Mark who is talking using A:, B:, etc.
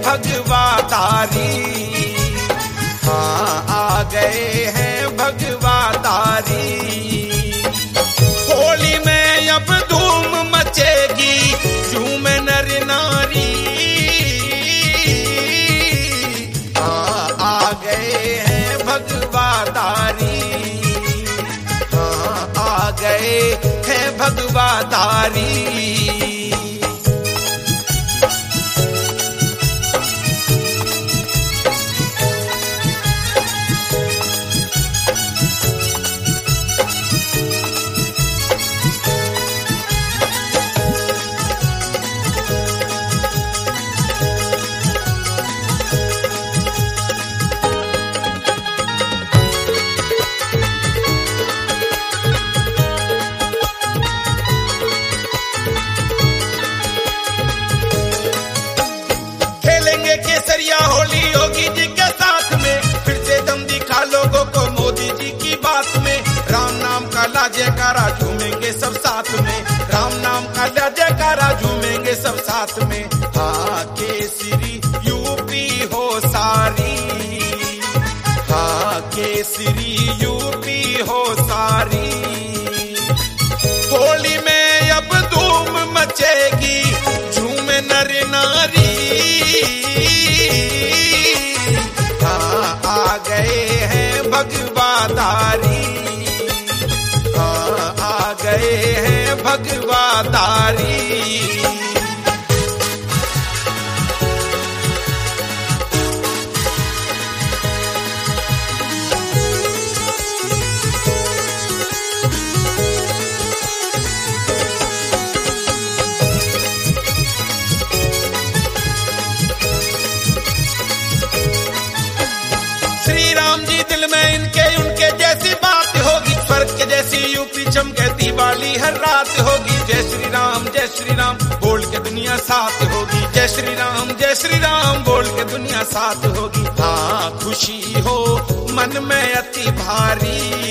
A: भगवातारी। हाँ आ गए हैं भगवातारी। होली में अब धूम मचेगी, झूमे नर नारी। हाँ आ गए हैं भगवातारी। हाँ आ गए हैं भगवातारी। केसरिया होली योगी जी के साथ में, फिर से दम दिखा लोगों को मोदी जी की बात में। राम नाम का ला जयकारा झूमेंगे सब साथ में। राम नाम का ला जयकारा झूमेंगे सब साथ में। हाँ केसरी यूपी हो सारी। हाँ केसरी यूपी हो सारी। होली में अब धूम मचेगी, झूमे नर नारी। हाँ आ गए हैं भगवातारी। हाँ आ गए हैं भगवातारी। श्री राम जी दिल में इनके उनके जैसी बात होगी। स्वर्ग के जैसी यूपी चमके दिवाली हर रात होगी। जय श्री राम बोल के दुनिया साथ होगी। जय श्री राम बोल के दुनिया साथ होगी। हाँ खुशी हो मन में अति भारी।